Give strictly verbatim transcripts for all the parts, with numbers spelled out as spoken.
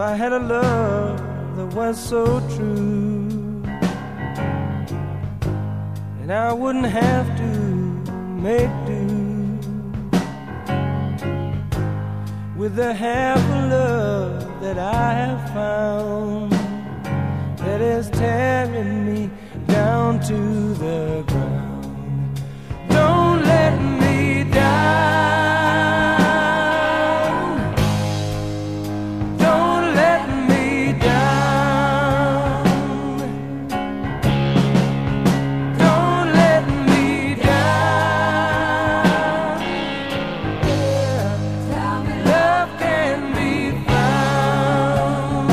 I had a love that was so true, and I wouldn't have to make do with the half of love that I have found, that is tearing me down to the ground. Don't let me down, don't let me down, don't let me down. Yeah. Love can be found.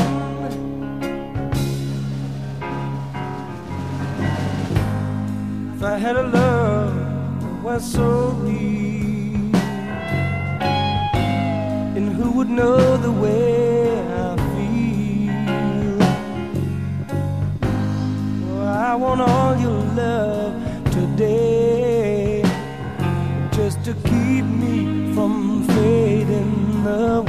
If I had a love that was so real, and who would know the way I feel? Oh, I want all your love today, just to keep me from fading away.